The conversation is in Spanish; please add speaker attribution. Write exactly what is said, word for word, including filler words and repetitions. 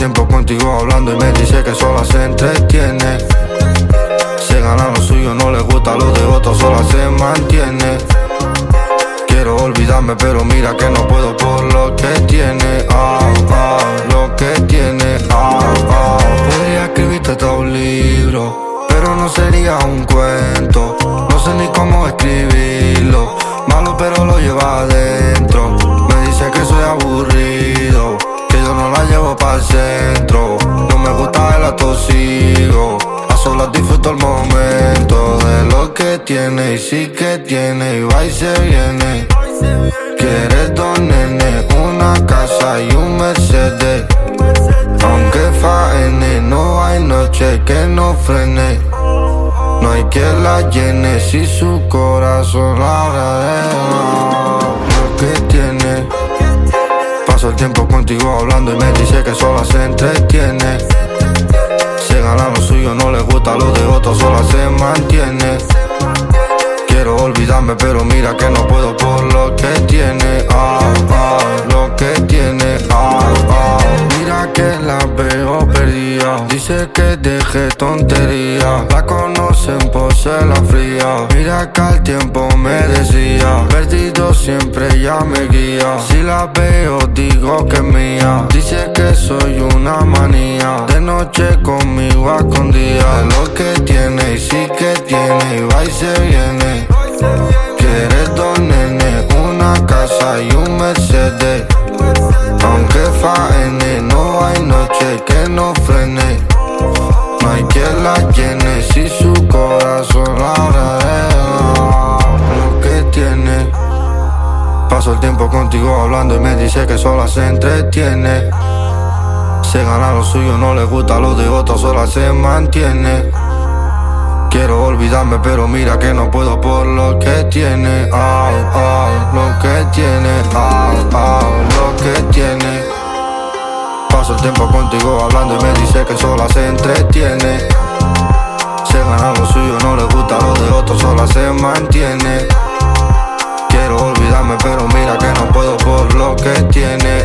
Speaker 1: tiempo contigo hablando y me dice que sola se entretiene. Se gana lo suyo, no le gusta lo de otros, sola se mantiene. Quiero olvidarme pero mira que no puedo por lo que tiene. Ah, ah, lo que tiene. Ah, ah. Podría escribirte todo un libro, pero no sería un cuento. No sé ni cómo escribirlo. Malo pero lo lleva adentro. Me dice que soy aburrido, que yo no la llevo pa'l centro. No me gusta el atosigo, a solas disfruto el momento de lo que tiene y sí que tiene y va y se viene. Quiere dos nenes, una casa y un Mercedes. Aunque faene, no hay noche que no frene. No hay quien la llene si su corazón la agradece. Lo que tiene. Paso el tiempo contigo hablando y me dice que sola se entretiene. Se gana lo suyo, no le gusta lo de otros, sola se mantiene. Quiero olvidarme pero mira que no puedo por lo que tiene. Ah, ah, lo que tiene. Ah, ah. Mira que la veo perdida, dice que deje tontería. La conocen por ser la fría. Mira que al tiempo me decía, perdido siempre ella me guía. Si la veo digo que es mía, dice que soy una manía. De noche conmigo a escondida, lo que tiene y sí que tiene y va y se viene. Quiere dos nenes, una casa y un Mercedes. Aunque faene, no hay noche que no frene. No hay quien la llene si su corazón la agradece. Lo que tiene. Paso el tiempo contigo hablando y me dice que sola se entretiene. Se gana lo suyo, no le gusta lo de otros, sola se mantiene. Quiero olvidarme pero mira que no puedo por lo que tiene. Ah, ah, lo que tiene. Ah, ah, lo que tiene. Paso el tiempo contigo hablando y me dice que sola se entretiene. Se gana lo suyo, no le gusta lo de otros, sola se mantiene. Quiero olvidarme pero mira que no puedo por lo que tiene.